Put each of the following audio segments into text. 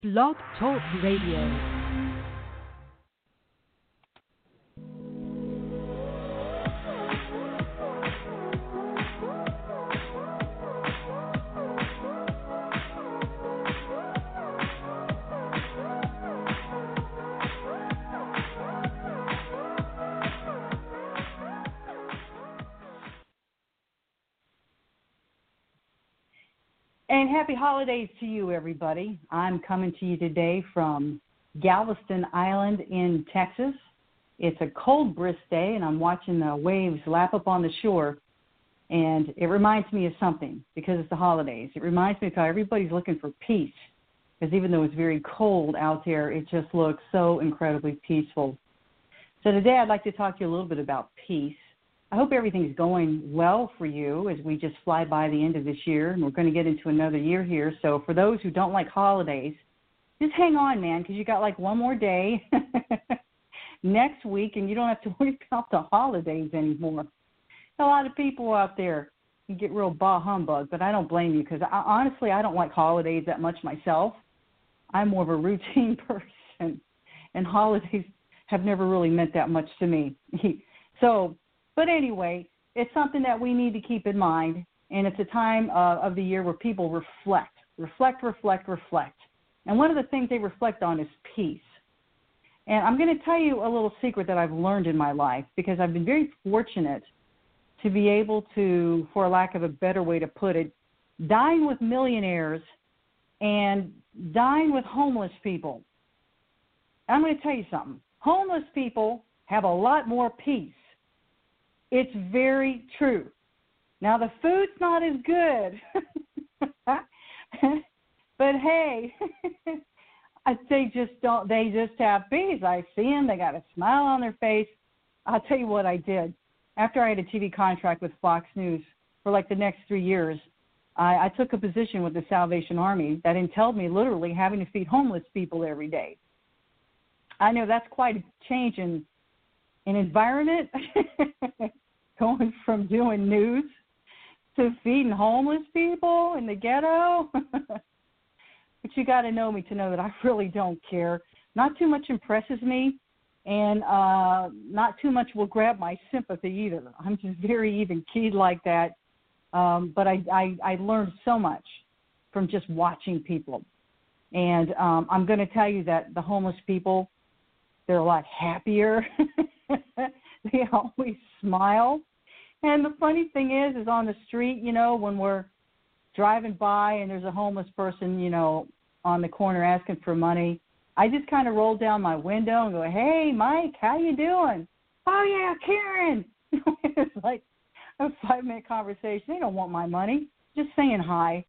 Blog Talk Radio. And happy holidays to you, everybody. I'm coming to you today from Galveston Island in Texas. It's a cold, brisk day, and I'm watching the waves lap up on the shore. And it reminds me of something because it's the holidays. It reminds me of how everybody's looking for peace. Because even though it's very cold out there, it just looks so incredibly peaceful. So today I'd like to talk to you a little bit about peace. I hope everything's going well for you as we just fly by the end of this year, and we're going to get into another year here. So for those who don't like holidays, just hang on, man, because you got like one more day next week, and you don't have to worry about the holidays anymore. A lot of people out there can get real bah humbug, but I don't blame you because honestly, I don't like holidays that much myself. I'm more of a routine person, and holidays have never really meant that much to me. But anyway, it's something that we need to keep in mind, and it's a time of the year where people reflect. And one of the things they reflect on is peace. And I'm going to tell you a little secret that I've learned in my life because I've been very fortunate to be able to, for lack of a better way to put it, dine with millionaires and dine with homeless people. And I'm going to tell you something. Homeless people have a lot more peace. It's very true. Now, the food's not as good, but hey, they just have peace. I see them. They got a smile on their face. I'll tell you what I did. After I had a TV contract with Fox News for like the next 3 years, I took a position with the Salvation Army that entailed me literally having to feed homeless people every day. I know that's quite a change in environment, going from doing news to feeding homeless people in the ghetto. But you got to know me to know that I really don't care. Not too much impresses me, and not too much will grab my sympathy either. I'm just very even-keyed like that. But I learned so much from just watching people. And I'm going to tell you that the homeless people, they're a lot happier. They always smile. And the funny thing is on the street, when we're driving by and there's a homeless person, on the corner asking for money, I just kind of roll down my window and go, "Hey, Mike, how you doing?" "Oh, yeah, Karen." It's like a 5-minute conversation. They don't want my money. Just saying hi,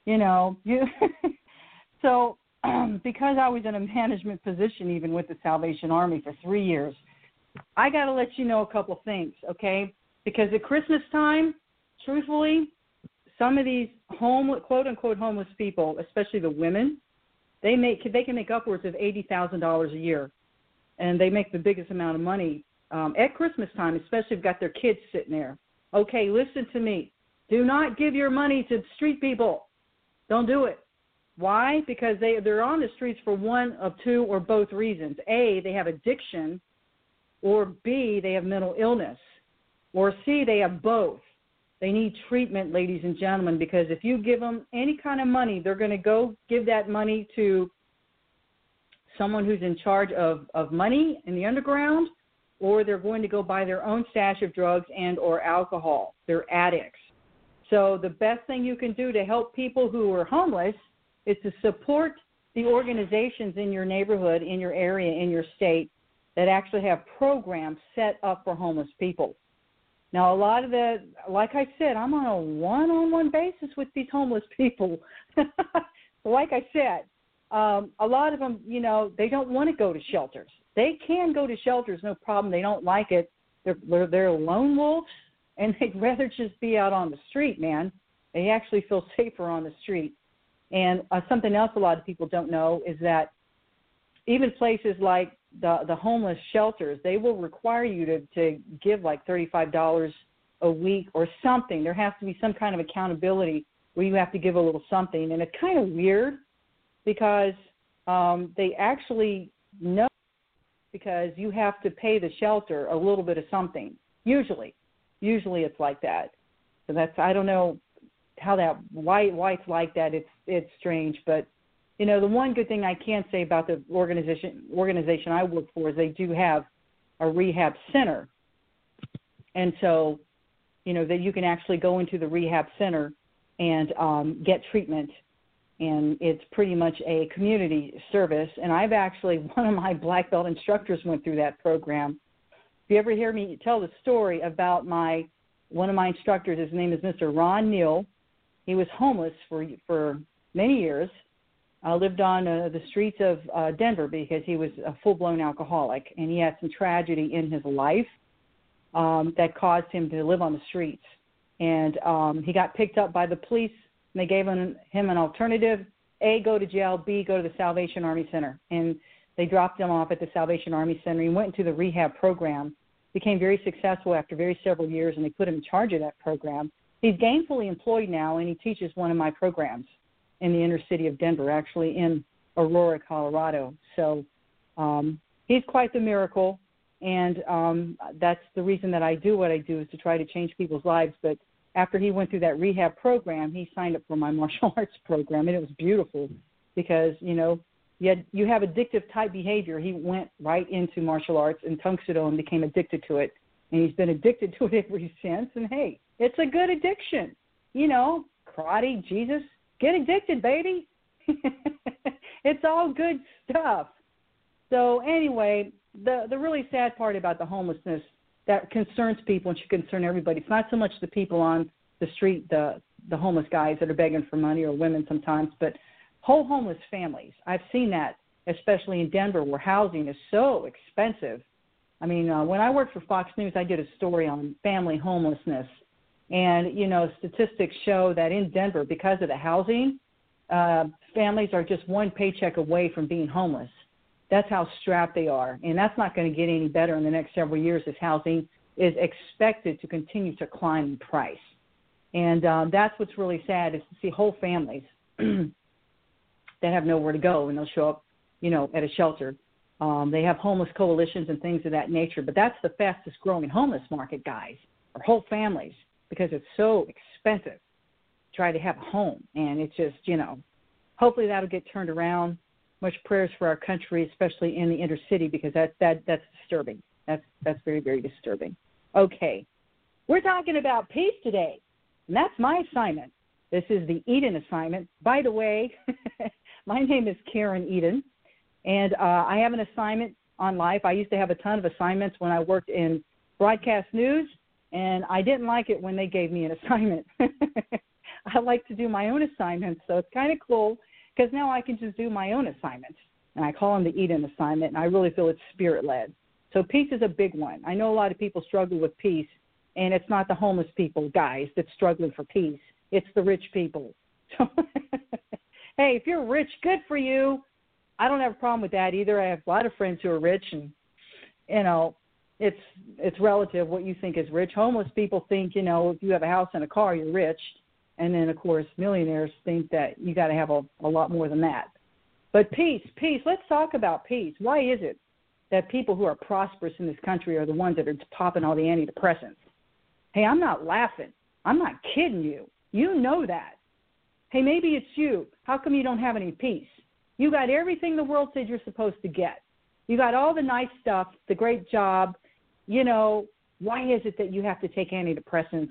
So because I was in a management position even with the Salvation Army for 3 years, I got to let you know a couple things, okay? Because at Christmas time, truthfully, some of these quote-unquote homeless people, especially the women, they can make upwards of $80,000 a year, and they make the biggest amount of money at Christmas time, especially if they've got their kids sitting there. Okay, listen to me. Do not give your money to street people. Don't do it. Why? Because they're on the streets for one of two or both reasons. A, they have addiction, or B, they have mental illness, or C, they have both. They need treatment, ladies and gentlemen, because if you give them any kind of money, they're going to go give that money to someone who's in charge of money in the underground, or they're going to go buy their own stash of drugs and or alcohol. They're addicts. So the best thing you can do to help people who are homeless is to support the organizations in your neighborhood, in your area, in your state that actually have programs set up for homeless people. Now, a lot of like I said, I'm on a one-on-one basis with these homeless people. Like I said, a lot of them, they don't want to go to shelters. They can go to shelters, no problem. They don't like it. They're lone wolves, and they'd rather just be out on the street, man. They actually feel safer on the street. And something else a lot of people don't know is that even places like the homeless shelters, they will require you to give like $35 a week or something. There has to be some kind of accountability where you have to give a little something. And it's kind of weird because they actually know because you have to pay the shelter a little bit of something. Usually it's like that. So that's, I don't know how that, why it's like that. It's strange, but you know, the one good thing I can say about the organization I work for is they do have a rehab center. And so, you know, that you can actually go into the rehab center and get treatment. And it's pretty much a community service. And I've actually, one of my black belt instructors went through that program. If you ever hear me tell the story about one of my instructors, his name is Mr. Ron Neal. He was homeless for many years. Lived on the streets of Denver because he was a full-blown alcoholic, and he had some tragedy in his life that caused him to live on the streets. And he got picked up by the police, and they gave him an alternative: A, go to jail; B, go to the Salvation Army Center. And they dropped him off at the Salvation Army Center. He went into the rehab program, became very successful after several years, and they put him in charge of that program. He's gainfully employed now, and he teaches one of my programs in the inner city of Denver, actually in Aurora, Colorado. So he's quite the miracle, and that's the reason that I do what I do, is to try to change people's lives. But after he went through that rehab program, he signed up for my martial arts program, and it was beautiful because, you know, you have addictive type behavior. He went right into martial arts and Tang Soo Do and became addicted to it, and he's been addicted to it ever since. And, hey, it's a good addiction. You know, karate, Jesus, get addicted, baby. It's all good stuff. So anyway, the really sad part about the homelessness that concerns people and should concern everybody, it's not so much the people on the street, the homeless guys that are begging for money, or women sometimes, but whole homeless families. I've seen that, especially in Denver, where housing is so expensive. I mean, when I worked for Fox News, I did a story on family homelessness. And, you know, statistics show that in Denver, because of the housing, families are just one paycheck away from being homeless. That's how strapped they are. And that's not going to get any better in the next several years, as housing is expected to continue to climb in price. And that's what's really sad, is to see whole families that have nowhere to go, and they'll show up, you know, at a shelter. They have homeless coalitions and things of that nature. But that's the fastest growing homeless market, guys, are whole families, because it's so expensive to try to have a home. And it's just, you know, hopefully that'll get turned around. Much prayers for our country, especially in the inner city, because that's disturbing. That's very, very disturbing. Okay, we're talking about peace today, and that's my assignment. This is the Eden assignment. By the way, my name is Karen Eden, and I have an assignment on life. I used to have a ton of assignments when I worked in broadcast news, and I didn't like it when they gave me an assignment. I like to do my own assignments, so it's kind of cool, because now I can just do my own assignments, and I call them the Eden assignment, and I really feel it's spirit-led. So peace is a big one. I know a lot of people struggle with peace, and it's not the homeless people, guys, that's struggling for peace. It's the rich people. So, hey, if you're rich, good for you. I don't have a problem with that either. I have a lot of friends who are rich, and, you know, it's relative what you think is rich. Homeless people think, you know, if you have a house and a car, you're rich. And then, of course, millionaires think that you got to have a lot more than that. But peace. Let's talk about peace. Why is it that people who are prosperous in this country are the ones that are popping all the antidepressants? Hey, I'm not laughing. I'm not kidding you. You know that. Hey, maybe it's you. How come you don't have any peace? You got everything the world said you're supposed to get. You got all the nice stuff, the great job. You know, why is it that you have to take antidepressants,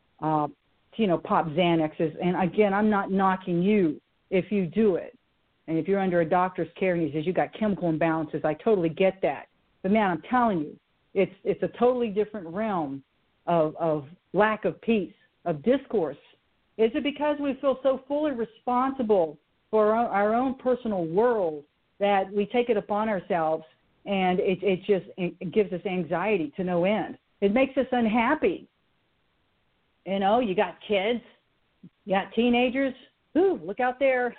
you know, pop Xanaxes? And again, I'm not knocking you if you do it. And if you're under a doctor's care and he says you got chemical imbalances, I totally get that. But man, I'm telling you, it's a totally different realm of lack of peace, of discourse. Is it because we feel so fully responsible for our own personal world that we take it upon ourselves, and it gives us anxiety to no end? It makes us unhappy. You know, you got kids, you got teenagers. Ooh, look out there.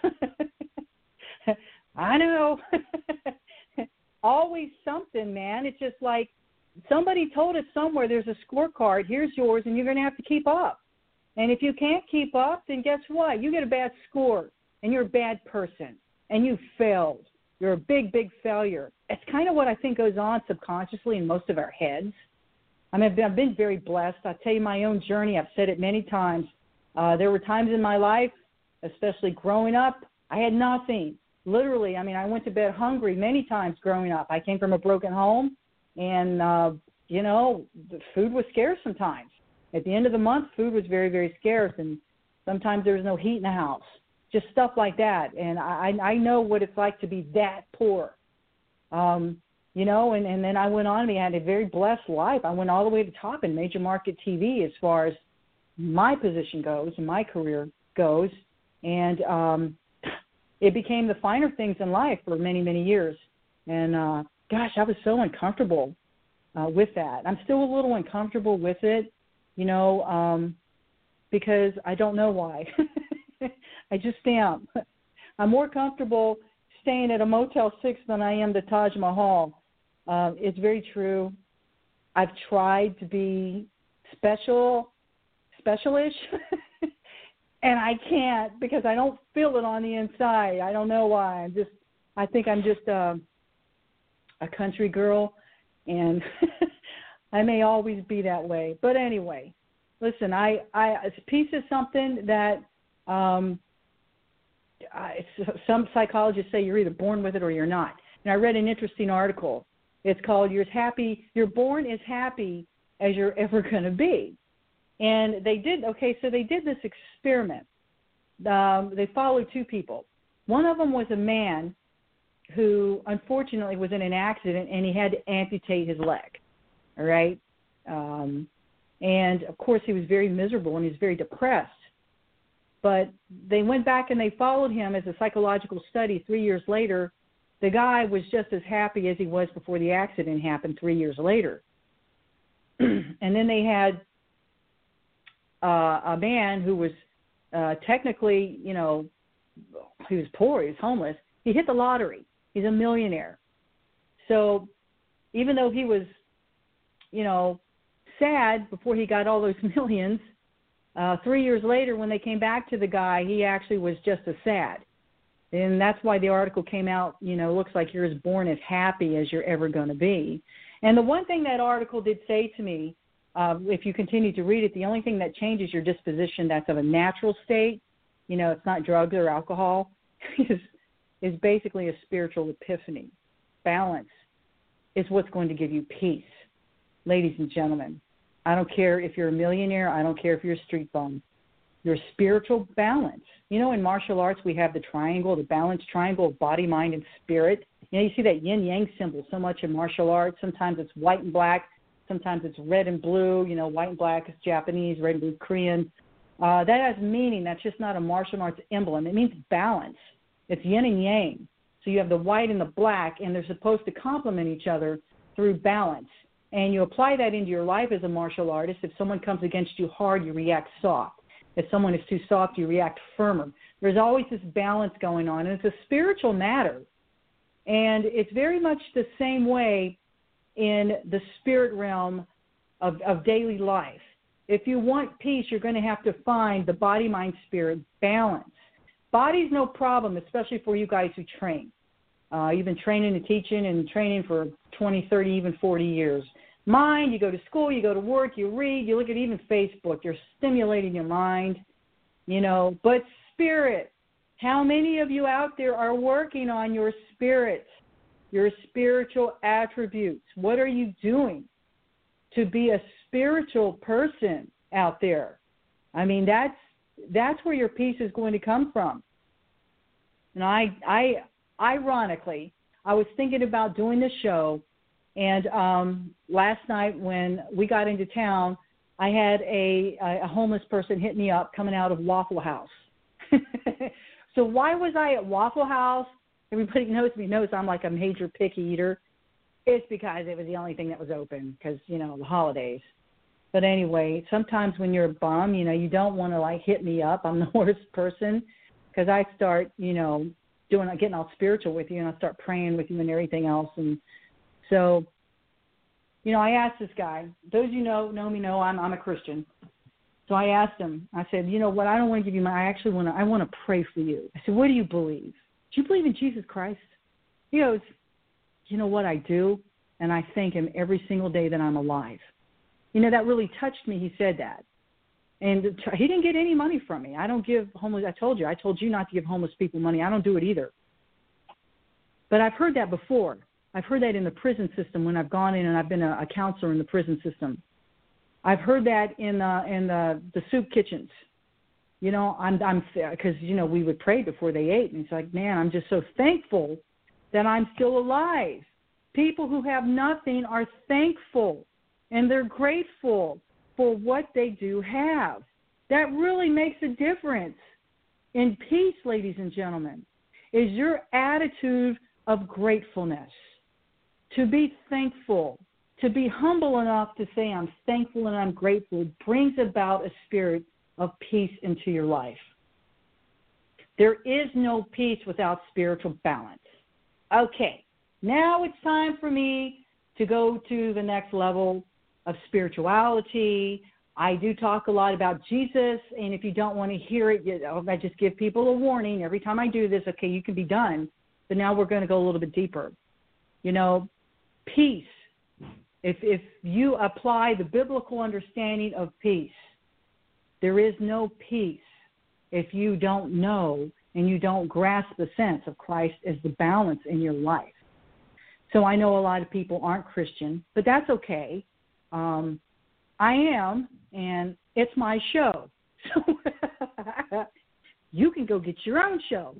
I know. Always something, man. It's just like somebody told us somewhere there's a scorecard. Here's yours, and you're going to have to keep up. And if you can't keep up, then guess what? You get a bad score, and you're a bad person, and you failed. You're a big, big failure. It's kind of what I think goes on subconsciously in most of our heads. I mean, I've been very blessed. I tell you my own journey. I've said it many times. There were times in my life, especially growing up, I had nothing. Literally, I mean, I went to bed hungry many times growing up. I came from a broken home, and, the food was scarce sometimes. At the end of the month, food was very, very scarce, and sometimes there was no heat in the house, just stuff like that. And I know what it's like to be that poor, and then I went on. I had a very blessed life. I went all the way to the top in major market TV as far as my position goes and my career goes, and it became the finer things in life for many, many years. And, gosh, I was so uncomfortable with that. I'm still a little uncomfortable with it, because I don't know why. I just am. I'm more comfortable staying at a Motel 6 than I am the Taj Mahal. It's very true. I've tried to be specialish, and I can't because I don't feel it on the inside. I don't know why. I think I'm just a country girl, and I may always be that way. But anyway, listen, peace is something that some psychologists say you're either born with it or you're not. And I read an interesting article. It's called "You're Born as Happy as You're Ever Going to Be." And they did this experiment. They followed two people. One of them was a man who unfortunately was in an accident and he had to amputate his leg. All right. And of course he was very miserable and he was very depressed. But they went back and they followed him as a psychological study 3 years later. The guy was just as happy as he was before the accident happened 3 years later. And then they had a man who was technically, he was poor, he was homeless. He hit the lottery. He's a millionaire. So even though he was, sad before he got all those millions, 3 years later when they came back to the guy, he actually was just as sad. And that's why the article came out, looks like you're as born as happy as you're ever going to be. And the one thing that article did say to me, if you continue to read it, the only thing that changes your disposition that's of a natural state, it's not drugs or alcohol, is basically a spiritual epiphany. Balance is what's going to give you peace. Ladies and gentlemen, I don't care if you're a millionaire. I don't care if you're a street bum. Your spiritual balance. In martial arts, we have the triangle, the balanced triangle of body, mind, and spirit. You see that yin-yang symbol so much in martial arts. Sometimes it's white and black. Sometimes it's red and blue. White and black is Japanese, red and blue Korean. That has meaning. That's just not a martial arts emblem. It means balance. It's yin and yang. So you have the white and the black, and they're supposed to complement each other through balance. And you apply that into your life as a martial artist. If someone comes against you hard, you react soft. If someone is too soft, you react firmer. There's always this balance going on, and it's a spiritual matter. And it's very much the same way in the spirit realm of daily life. If you want peace, you're going to have to find the body, mind, spirit balance. Body's no problem, especially for you guys who train. You've been training and teaching and training for 20, 30, even 40 years. Mind, you go to school, you go to work, you read, you look at even Facebook. You're stimulating your mind, But spirit, how many of you out there are working on your spirit, your spiritual attributes? What are you doing to be a spiritual person out there? I mean, that's where your peace is going to come from. And I ironically, I was thinking about doing this show, and last night when we got into town, I had a homeless person hit me up coming out of Waffle House. So why was I at Waffle House? Everybody knows me, knows I'm like a major picky eater. It's because it was the only thing that was open because, the holidays. But anyway, sometimes when you're a bum, you don't want to, hit me up. I'm the worst person because I start, getting all spiritual with you, and I start praying with you and everything else. And so, I asked this guy, those you know me know I'm a Christian. So I asked him, I said, what, I don't want to give you I want to pray for you. I said, what do you believe? Do you believe in Jesus Christ? He goes, you know what I do? And I thank him every single day that I'm alive. You know, that really touched me. He said that. And he didn't get any money from me. I don't give homeless. I told you not to give homeless people money. I don't do it either. But I've heard that before. I've heard that in the prison system when I've gone in and I've been a counselor in the prison system. I've heard that in the soup kitchens. You know, I'm because, you know, we would pray before they ate. And it's like, man, I'm just so thankful that I'm still alive. People who have nothing are thankful, and they're grateful for what they do have. That really makes a difference. In peace, ladies and gentlemen, is your attitude of gratefulness, to be thankful, to be humble enough to say I'm thankful and I'm grateful, brings about a spirit of peace into your life. There is no peace without spiritual balance. Okay, now it's time for me to go to the next level of spirituality. I do talk a lot about Jesus, and if you don't want to hear it, I just give people a warning every time I do this. Okay, you can be done, but now we're going to go a little bit deeper. You know, peace. If you apply the biblical understanding of peace, there is no peace if you don't know and you don't grasp the sense of Christ as the balance in your life. So I know a lot of people aren't Christian, but that's okay. I am, and it's my show. So you can go get your own show.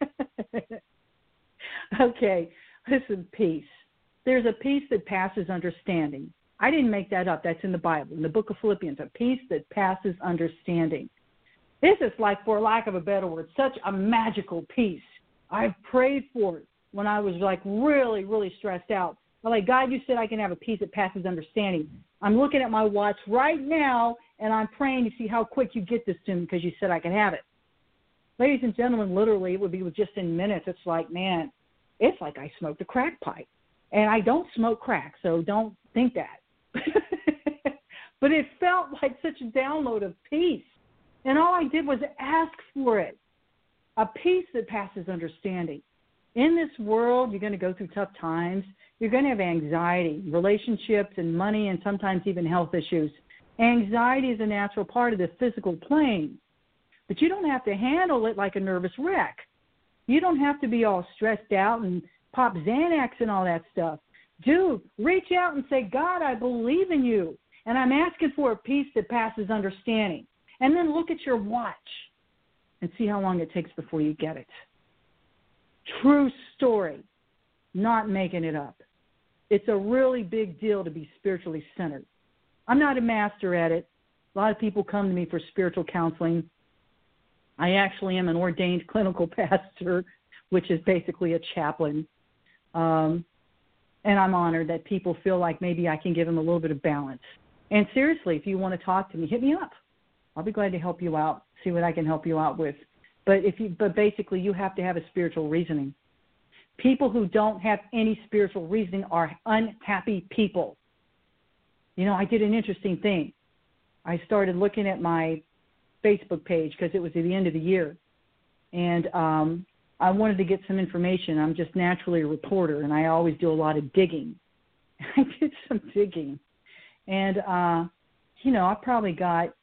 Okay, listen, peace. There's a peace that passes understanding. I didn't make that up. That's in the Bible, in the book of Philippians, a peace that passes understanding. This is like, for lack of a better word, such a magical peace. I've prayed for it when I was like really, really stressed out. I'm like, God, you said I can have a peace that passes understanding. I'm looking at my watch right now, and I'm praying to see how quick you get this to me because you said I could have it. Ladies and gentlemen, literally, it would be just in minutes. It's like, man, it's like I smoked a crack pipe. And I don't smoke crack, so don't think that. But it felt like such a download of peace. And all I did was ask for it, a peace that passes understanding. In this world, you're going to go through tough times. You're going to have anxiety, relationships, and money, and sometimes even health issues. Anxiety is a natural part of the physical plane. But you don't have to handle it like a nervous wreck. You don't have to be all stressed out and pop Xanax and all that stuff. Dude, reach out and say, God, I believe in you, and I'm asking for a peace that passes understanding. And then look at your watch and see how long it takes before you get it. True story, not making it up. It's a really big deal to be spiritually centered. I'm not a master at it. A lot of people come to me for spiritual counseling. I actually am an ordained clinical pastor, which is basically a chaplain. And I'm honored that people feel like maybe I can give them a little bit of balance. And seriously, if you want to talk to me, hit me up. I'll be glad to help you out, see what I can help you out with. But basically, you have to have a spiritual reasoning. People who don't have any spiritual reasoning are unhappy people. You know, I did an interesting thing. I started looking at my Facebook page because it was at the end of the year. And I wanted to get some information. I'm just naturally a reporter, and I always do a lot of digging. I did some digging. And, you know, I probably got,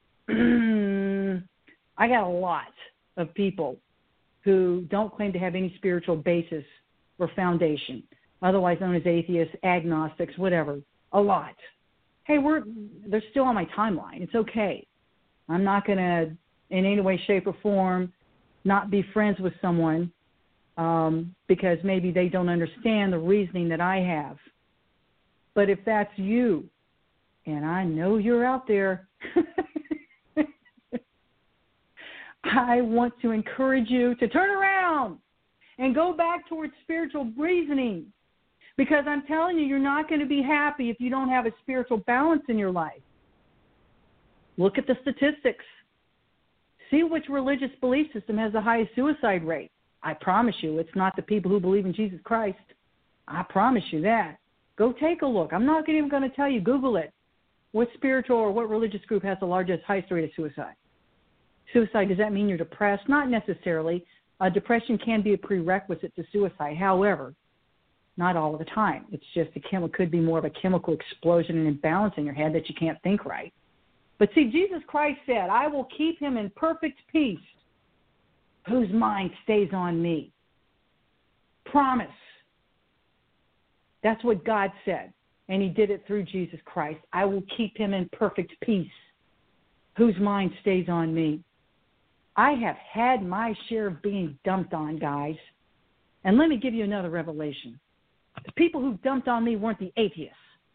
I got a lot of people who don't claim to have any spiritual basis or foundation, otherwise known as atheists, agnostics, whatever, a lot. Hey, they're still on my timeline. It's okay. I'm not going to, in any way, shape, or form, not be friends with someone because maybe they don't understand the reasoning that I have. But if that's you, and I know you're out there, I want to encourage you to turn around and go back towards spiritual reasoning, because I'm telling you, you're not going to be happy if you don't have a spiritual balance in your life. Look at the statistics. See which religious belief system has the highest suicide rate. I promise you, it's not the people who believe in Jesus Christ. I promise you that. Go take a look. I'm not even going to tell you. Google it. What spiritual or what religious group has the largest, highest rate of suicide? Suicide, does that mean you're depressed? Not necessarily. Depression can be a prerequisite to suicide. However, Not all of the time. It's just it could be more of a chemical explosion and imbalance in your head that you can't think right. But see, Jesus Christ said, I will keep him in perfect peace whose mind stays on me. Promise. That's what God said. And he did it through Jesus Christ. I will keep him in perfect peace whose mind stays on me. I have had my share of being dumped on, guys. And let me give you another revelation. The people who dumped on me weren't the atheists.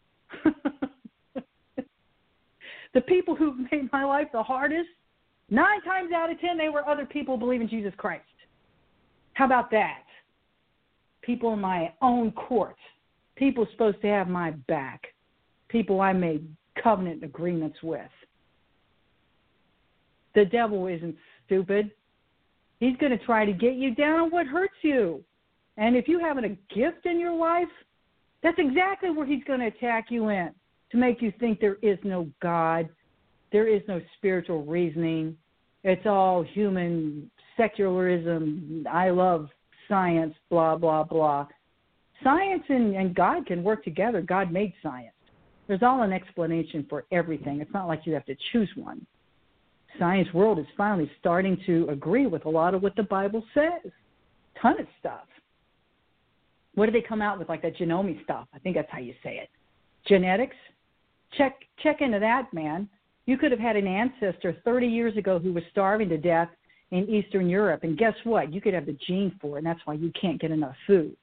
The people who made my life the hardest, 9 times out of 10, they were other people believing Jesus Christ. How about that? People in my own court. People supposed to have my back. People I made covenant agreements with. The devil isn't stupid. He's going to try to get you down on what hurts you. And if you have a gift in your life, that's exactly where he's going to attack you in, to make you think there is no God, there is no spiritual reasoning. It's all human secularism. I love science, blah, blah, blah. Science and God can work together. God made science. There's all an explanation for everything. It's not like you have to choose one. Science world is finally starting to agree with a lot of what the Bible says. Ton of stuff. What do they come out with, like that genomic stuff? I think that's how you say it. Genetics. Check into that, man. You could have had an ancestor 30 years ago who was starving to death in Eastern Europe, and guess what? You could have the gene for it, and that's why you can't get enough food.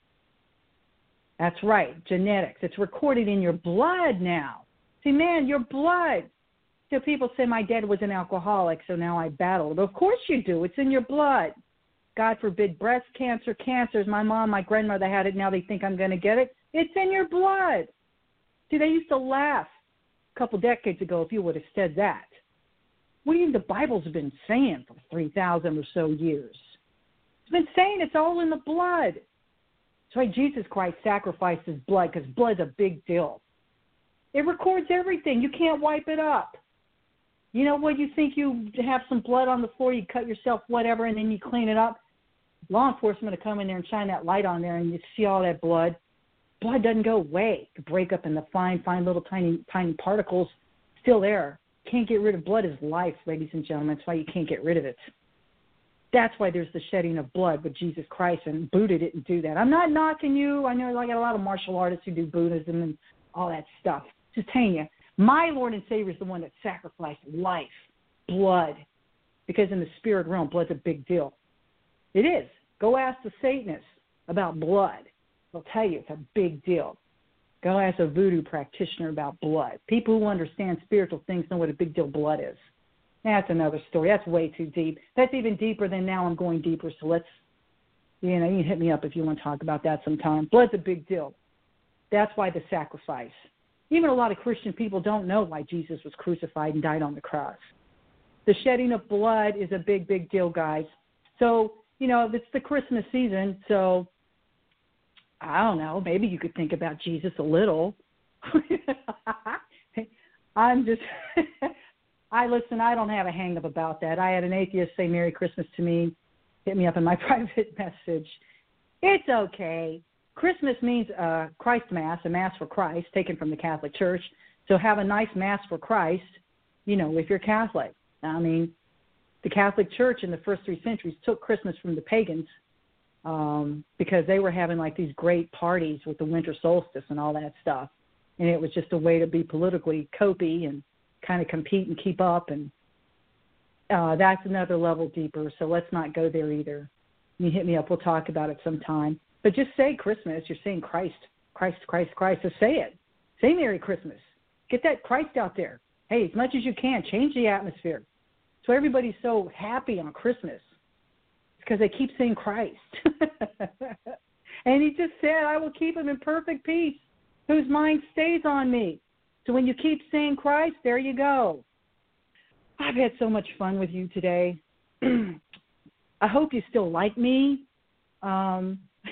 That's right, genetics. It's recorded in your blood now. See, man, your blood. So people say my dad was an alcoholic, so now I battle it. Of course you do. It's in your blood. God forbid, breast cancer, cancers. My mom, my grandmother had it. Now they think I'm going to get it. It's in your blood. See, they used to laugh a couple decades ago if you would have said that. What do you think the Bible's been saying for 3,000 or so years? It's been saying it's all in the blood. That's why Jesus Christ sacrificed his blood, because blood's a big deal. It records everything. You can't wipe it up. You know what? You think you have some blood on the floor, you cut yourself, whatever, and then you clean it up. Law enforcement will come in there and shine that light on there, and you see all that blood. Blood doesn't go away. It can break up into fine little tiny particles. Still there. Can't get rid of blood is life, ladies and gentlemen. That's why you can't get rid of it. That's why there's the shedding of blood with Jesus Christ, and Buddha didn't do that. I'm not knocking you. I know I got a lot of martial artists who do Buddhism and all that stuff. Just telling you, my Lord and Savior is the one that sacrificed life, blood, because in the spirit realm, blood's a big deal. It is. Go ask the Satanists about blood. They'll tell you it's a big deal. Go ask a voodoo practitioner about blood. People who understand spiritual things know what a big deal blood is. That's another story. That's way too deep. That's even deeper than now I'm going deeper. So let's, you can hit me up if you want to talk about that sometime. Blood's a big deal. That's why the sacrifice. Even a lot of Christian people don't know why Jesus was crucified and died on the cross. The shedding of blood is a big, big deal, guys. So, it's the Christmas season, so I don't know, maybe you could think about Jesus a little. I don't have a hang-up about that. I had an atheist say Merry Christmas to me, hit me up in my private message. It's okay. Christmas means Christ Mass, a Mass for Christ, taken from the Catholic Church. So have a nice Mass for Christ, if you're Catholic. I mean, the Catholic Church in the first 3 centuries took Christmas from the pagans because they were having like these great parties with the winter solstice and all that stuff. And it was just a way to be politically copy and kind of compete and keep up. And that's another level deeper. So let's not go there either. You hit me up. We'll talk about it sometime. But just say Christmas. You're saying Christ, Christ, Christ, Christ. So say it. Say Merry Christmas. Get that Christ out there. Hey, as much as you can, change the atmosphere. So everybody's so happy on Christmas. It's because they keep saying Christ. And he just said, I will keep him in perfect peace, whose mind stays on me. So when you keep saying Christ, there you go. I've had so much fun with you today. I hope you still like me. I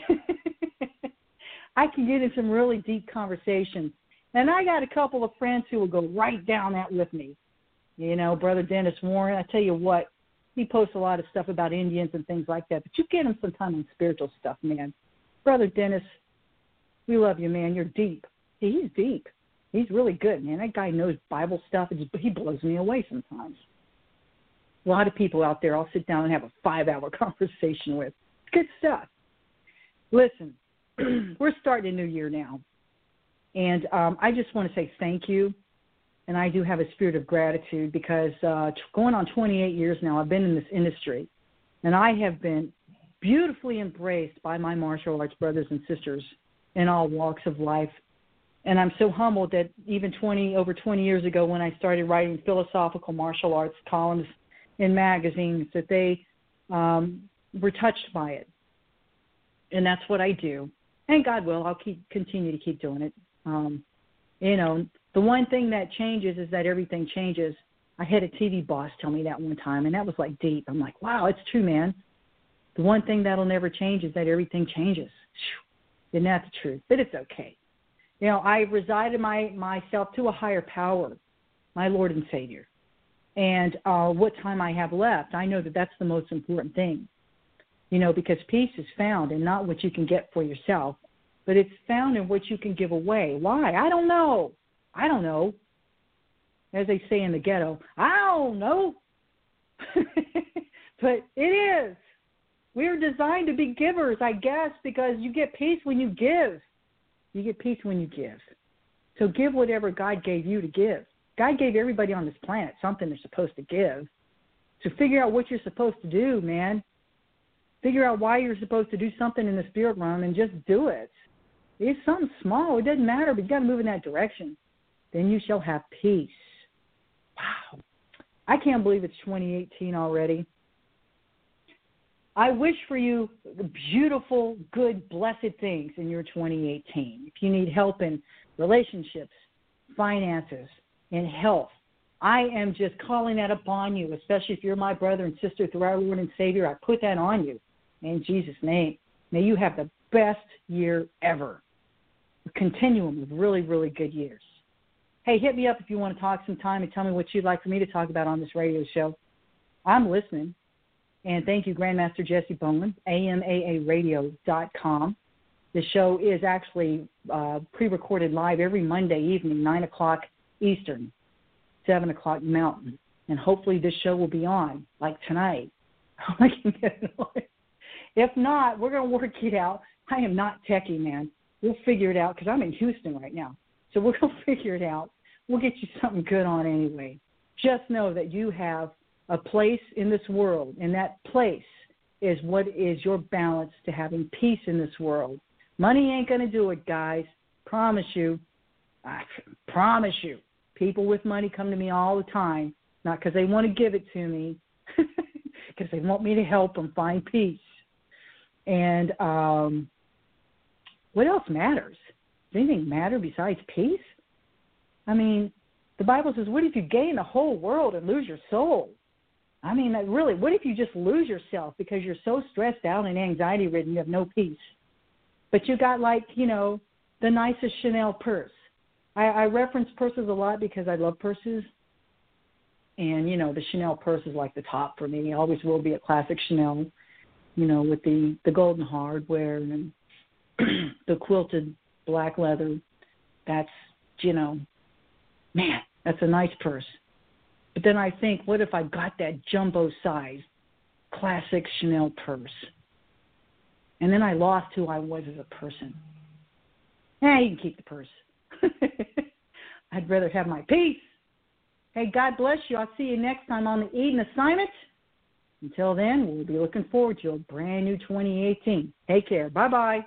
can get in some really deep conversations. And I got a couple of friends who will go right down that with me. Brother Dennis Warren, I tell you what, he posts a lot of stuff about Indians and things like that. But you get him sometime on spiritual stuff, man. Brother Dennis, We love you, man. You're deep. He's deep. He's really good, man. That guy knows Bible stuff. He blows me away sometimes. A lot of people out there I'll sit down and have a 5-hour conversation with. It's good stuff. Listen, we're starting a new year now, and I just want to say thank you, and I do have a spirit of gratitude because going on 28 years now, I've been in this industry, and I have been beautifully embraced by my martial arts brothers and sisters in all walks of life. And I'm so humbled that even over 20 years ago when I started writing philosophical martial arts columns in magazines, that they were touched by it. And that's what I do. And God will. I'll continue to keep doing it. The one thing that changes is that everything changes. I had a TV boss tell me that one time, and that was like deep. I'm like, wow, it's true, man. The one thing that'll never change is that everything changes. Isn't that the truth? But it's okay. I resigned myself to a higher power, my Lord and Savior. And what time I have left, I know that that's the most important thing, because peace is found in not what you can get for yourself, but it's found in what you can give away. Why? I don't know. As they say in the ghetto, I don't know. But it is. We're designed to be givers, I guess, because you get peace when you give. You get peace when you give. So give whatever God gave you to give. God gave everybody on this planet something they're supposed to give. So figure out what you're supposed to do, man. Figure out why you're supposed to do something in the spirit realm and just do it. It's something small. It doesn't matter, but you got to move in that direction. Then you shall have peace. Wow. I can't believe it's 2018 already. I wish for you beautiful, good, blessed things in your 2018. If you need help in relationships, finances, and health, I am just calling that upon you, especially if you're my brother and sister through our Lord and Savior. I put that on you in Jesus' name. May you have the best year ever. A continuum of really, really good years. Hey, hit me up if you want to talk some time and tell me what you'd like for me to talk about on this radio show. I'm listening. And thank you, Grandmaster Jesse Bowen, AMAAradio.com. The show is actually pre-recorded live every Monday evening, 9 o'clock Eastern, 7 o'clock Mountain. And hopefully this show will be on, like tonight. I can get it on. If not, we're going to work it out. I am not techie, man. We'll figure it out because I'm in Houston right now. So we're going to figure it out. We'll get you something good on anyway. Just know that you have a place in this world, and that place is what is your balance to having peace in this world. Money ain't going to do it, guys. Promise you. I promise you. People with money come to me all the time, not because they want to give it to me, because they want me to help them find peace. And what else matters? Does anything matter besides peace? I mean, the Bible says, what if you gain the whole world and lose your soul? I mean, really, what if you just lose yourself because you're so stressed out and anxiety-ridden you have no peace? But you got, the nicest Chanel purse. I reference purses a lot because I love purses. And, the Chanel purse is like the top for me. It always will be a classic Chanel, with the golden hardware and the quilted black leather. That's, man, that's a nice purse. But then I think, what if I got that jumbo size classic Chanel purse? And then I lost who I was as a person. You can keep the purse. I'd rather have my peace. Hey, God bless you. I'll see you next time on the Eden Assignment. Until then, we'll be looking forward to a brand new 2018. Take care. Bye-bye.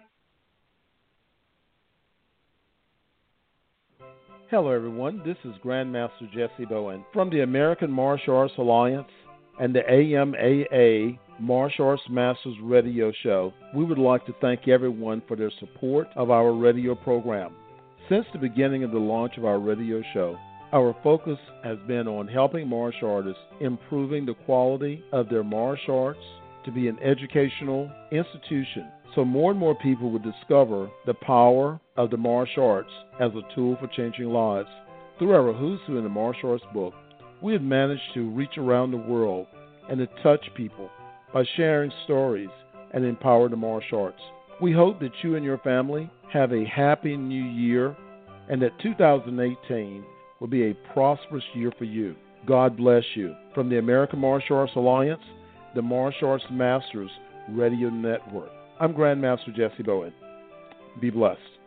Hello, everyone. This is Grandmaster Jesse Bowen from the American Martial Arts Alliance and the AMAA Martial Arts Masters Radio Show. We would like to thank everyone for their support of our radio program. Since the beginning of the launch of our radio show, our focus has been on helping martial artists improving the quality of their martial arts to be an educational institution, so more and more people would discover the power of the martial arts as a tool for changing lives. Through our Who's Who in the Martial Arts book, we have managed to reach around the world and to touch people by sharing stories and empower the martial arts. We hope that you and your family have a happy new year and that 2018 will be a prosperous year for you. God bless you. From the American Martial Arts Alliance, the Martial Arts Masters Radio Network, I'm Grandmaster Jesse Bowen. Be blessed.